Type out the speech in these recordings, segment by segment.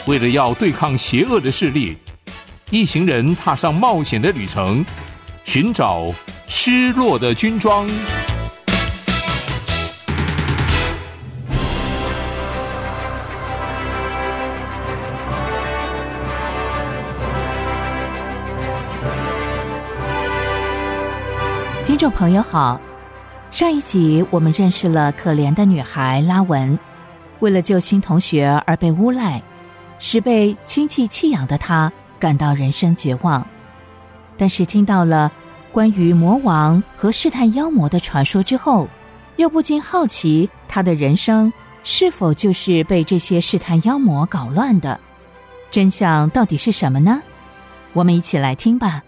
为了要对抗邪恶的势力，一行人踏上冒险的旅程，寻找失落的军装。 听众朋友好，上一集我们认识了可怜的女孩拉文，为了救新同学而被诬赖，使被亲戚弃养的她感到人生绝望。但是听到了关于魔王和试探妖魔的传说之后，又不禁好奇她的人生是否就是被这些试探妖魔搞乱的，真相到底是什么呢？我们一起来听吧。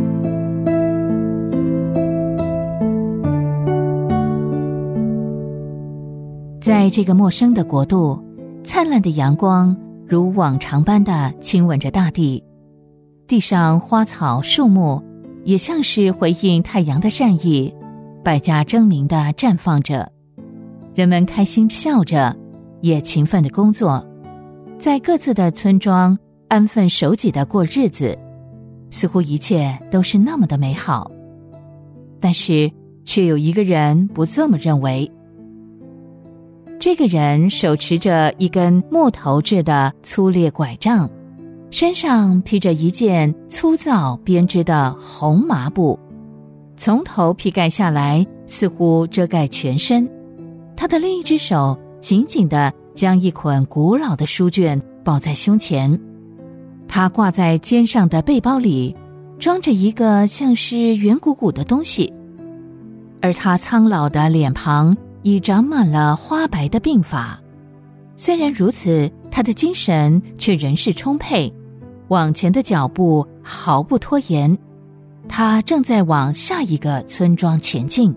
在这个陌生的国度，灿烂的阳光如往常般的亲吻着大地，地上花草树木也像是回应太阳的善意，百家争鸣地绽放着。人们开心笑着，也勤奋地工作，在各自的村庄安分守己地过日子，似乎一切都是那么的美好。但是却有一个人不这么认为。这个人手持着一根木头制的粗劣拐杖，身上披着一件粗糙编织的红麻布，从头披盖下来，似乎遮盖全身。他的另一只手紧紧地将一捆古老的书卷抱在胸前，他挂在肩上的背包里装着一个像是圆鼓鼓的东西，而他苍老的脸庞已长满了花白的鬓发。虽然如此，他的精神却仍是充沛，往前的脚步毫不拖延。他正在往下一个村庄前进。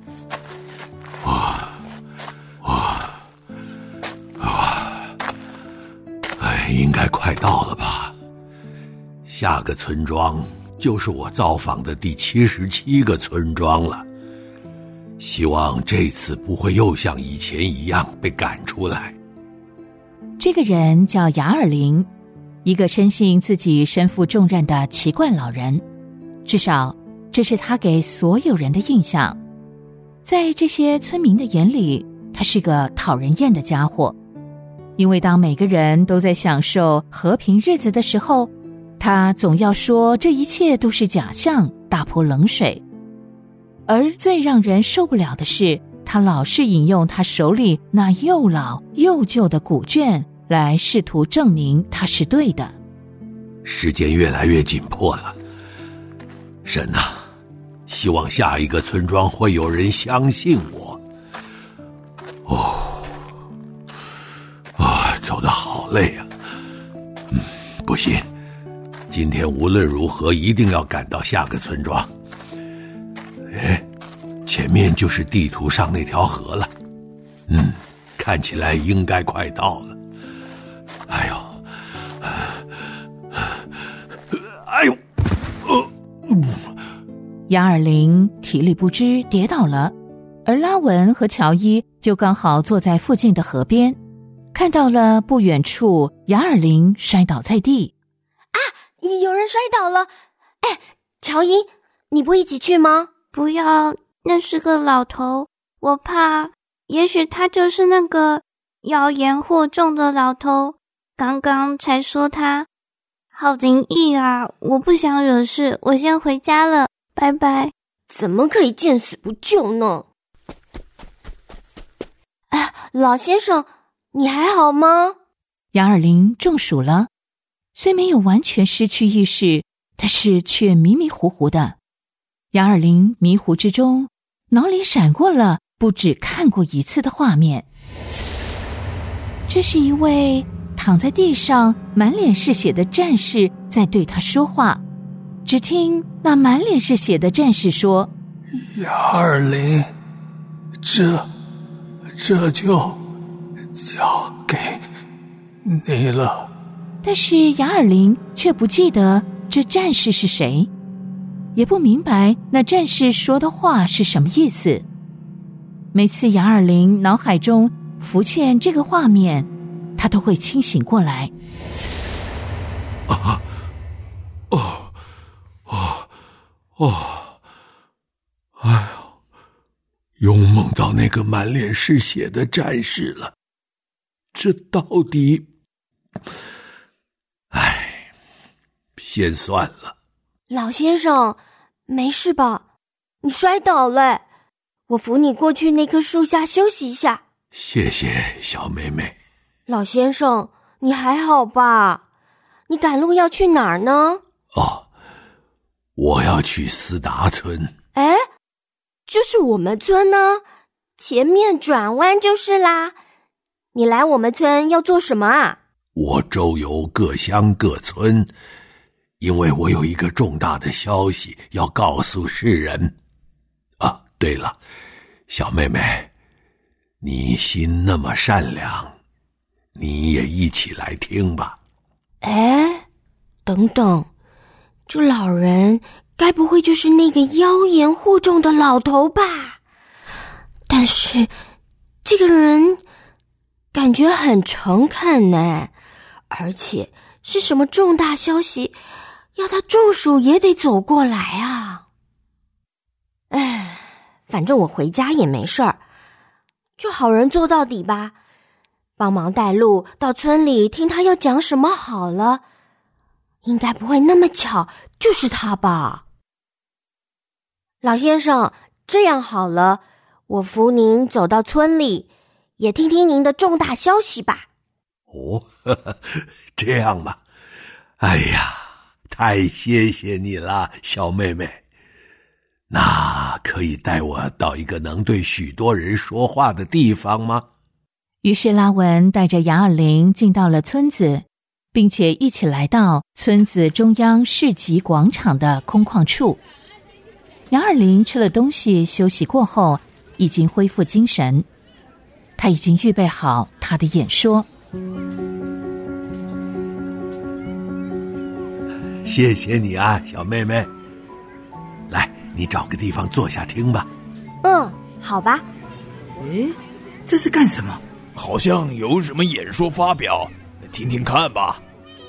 应该快到了吧？下个村庄就是我造访的第77个村庄了。希望这次不会又像以前一样被赶出来。 这个人叫雅尔林，一个深信自己身负重任的奇怪老人，至少这是他给所有人的印象。在这些村民的眼里，他是个讨人厌的家伙，因为当每个人都在享受和平日子的时候，他总要说这一切都是假象，打泼冷水。而最让人受不了的是，他老是引用他手里那又老又旧的古卷来试图证明他是对的。 时间越来越紧迫了，神啊，希望下一个村庄会有人相信我。走得好累啊。不行，今天无论如何一定要赶到下个村庄。前面就是地图上那条河了。看起来应该快到了。 雅尔林体力不支跌倒了，而拉文和乔伊就刚好坐在附近的河边，看到了不远处雅尔林摔倒在地。 有人摔倒了！乔伊，你不一起去吗？ 不要，那是个老头，我怕，也许他就是那个妖言惑众的老头，刚刚才说他好灵异啊，我不想惹事，我先回家了，拜拜。 怎么可以见死不救呢？老先生，你还好吗？ 雅尔林中暑了，虽没有完全失去意识，但是却迷迷糊糊的。雅尔林迷糊之中，脑里闪过了不止看过一次的画面。这是一位躺在地上满脸是血的战士在对他说话。只听那满脸是血的战士说： 雅尔林，这就交给你了。 但是雅尔林却不记得这战士是谁，也不明白那战士说的话是什么意思。每次雅尔林脑海中浮现这个画面，他都会清醒过来。 哎呀，又梦到那个满脸是血的战士了，这到底……哎，先算了。 老先生，没事吧？你摔倒了，我扶你过去那棵树下休息一下。 谢谢小妹妹。 老先生，你还好吧？你赶路要去哪儿呢？ 哦，我要去思达村。 哎，就是我们村呢，前面转弯就是啦。你来我们村要做什么啊？ 我周游各乡各村，因为我有一个重大的消息要告诉世人。啊，对了，小妹妹，你心那么善良，你也一起来听吧。 哎，等等，这老人该不会就是那个妖言惑众的老头吧？但是这个人感觉很诚恳呢，而且是什么重大消息，要他中暑也得走过来啊。哎，反正我回家也没事儿，就好人做到底吧，帮忙带路到村里听他要讲什么好了。应该不会那么巧就是他吧。老先生，这样好了，我扶您走到村里，也听听您的重大消息吧。 哦，这样吧。哎呀，太谢谢你了，小妹妹。那可以带我到一个能对许多人说话的地方吗？ 于是拉文带着雅尔琳进到了村子，并且一起来到村子中央市集广场的空旷处。雅尔琳吃了东西休息过后，已经恢复精神，他已经预备好他的演说。 谢谢你啊，小妹妹。来，你找个地方坐下听吧。 好吧。 诶，这是干什么？ 好像有什么演说发表，听听看吧。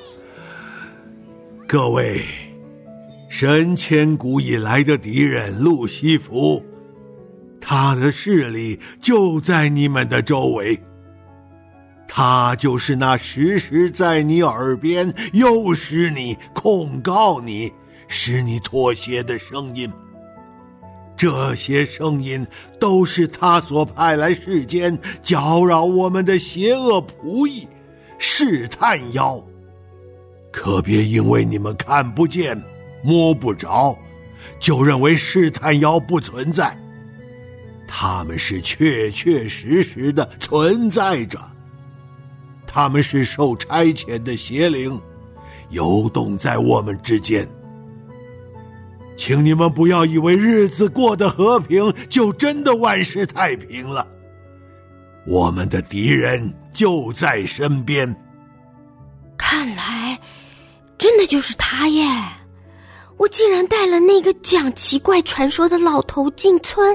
各位，神千古以来的敌人路西弗，他的势力就在你们的周围。他就是那时时在你耳边诱使你、控告你、使你妥协的声音。这些声音都是他所派来世间搅扰我们的邪恶仆役试探妖。可别因为你们看不见、摸不着，就认为试探妖不存在。他们是确确实实的存在着。他们是受差遣的邪灵，游动在我们之间。请你们不要以为日子过得和平，就真的万事太平了。我们的敌人就在身边。 看来真的就是他耶！我竟然带了那个讲奇怪传说的老头进村，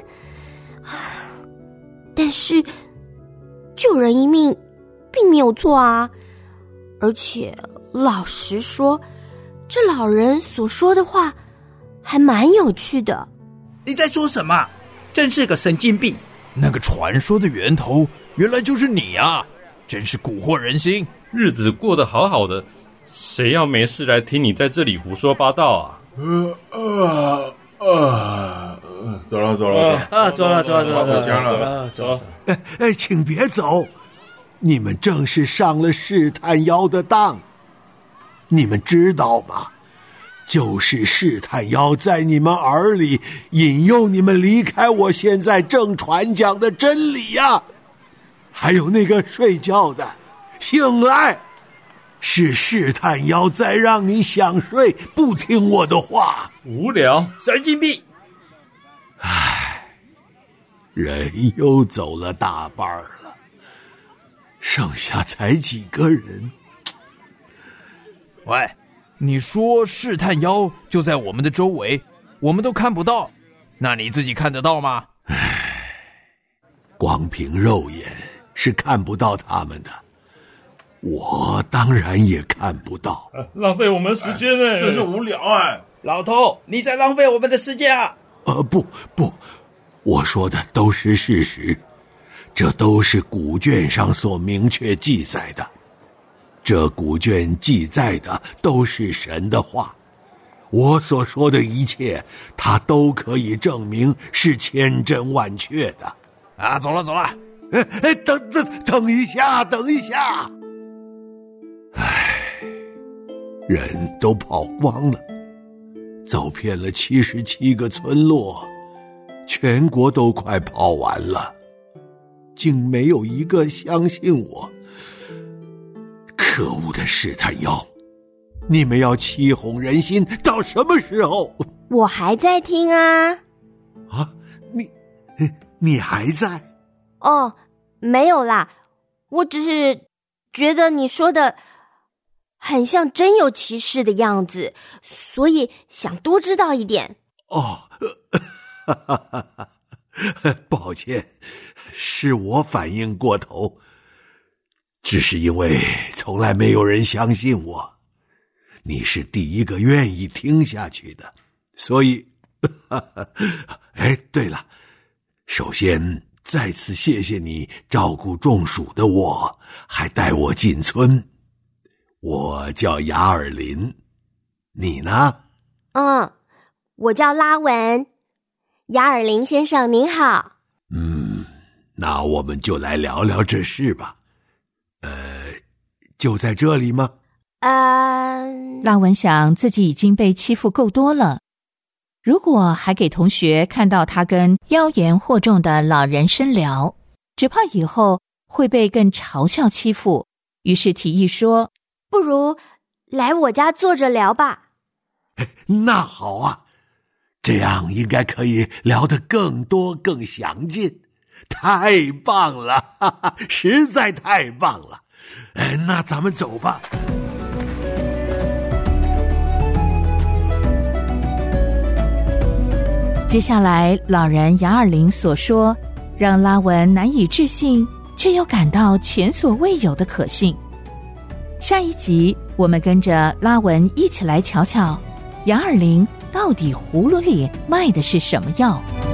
但是救人一命并没有错啊。而且老实说，这老人所说的话还蛮有趣的。 你在说什么？真是个神经病！ 那个传说的源头原来就是你啊，真是蛊惑人心。 日子过得好好的，谁要没事来听你在这里胡说八道啊？ 走了， 走了。 请别走，你们正是上了试探妖的当。你们知道吗？就是试探妖在你们耳里引诱你们离开我现在正传讲的真理呀。还有那个睡觉的，醒来，是试探妖在让你想睡，不听我的话。 无聊， 神经病。 唉，人又走了大半了，剩下才几个人。 喂，你说试探妖就在我们的周围，我们都看不到，那你自己看得到吗？ 光凭肉眼是看不到他们的。 我当然也看不到。 浪费我们时间呢， 真是无聊哎！ 老头，你在浪费我们的时间啊！ 不，我说的都是事实，这都是古卷上所明确记载的。这古卷记载的都是神的话，我所说的一切，他都可以证明是千真万确的。 啊，走了。 等一下！人都跑光了，走遍了77个村落，全国都快跑完了，竟没有一个相信我。可恶的试探妖，你们要欺哄人心到什么时候？ 我还在听啊。 啊，你还在？ 哦，没有啦，我只是觉得你说的很像真有其事的样子，所以想多知道一点。 抱歉，是我反应过头，只是因为从来没有人相信我，你是第一个愿意听下去的，所以对了，首先再次谢谢你照顾中暑的我，还带我进村。我叫雅尔林，你呢？ 我叫拉文。雅尔林先生您好。 那我们就来聊聊这事吧。就在这里吗？ 拉文想自己已经被欺负够多了，如果还给同学看到他跟妖言惑众的老人深聊，只怕以后会被更嘲笑欺负，于是提议说， 不如来我家坐着聊吧。 那好啊，这样应该可以聊得更多更详尽。太棒了，哈哈，实在太棒了。那咱们走吧。 接下来老人雅尔林所说，让拉文难以置信，却又感到前所未有的可信。下一集我们跟着拉文一起来瞧瞧，雅尔林到底葫芦里卖的是什么药。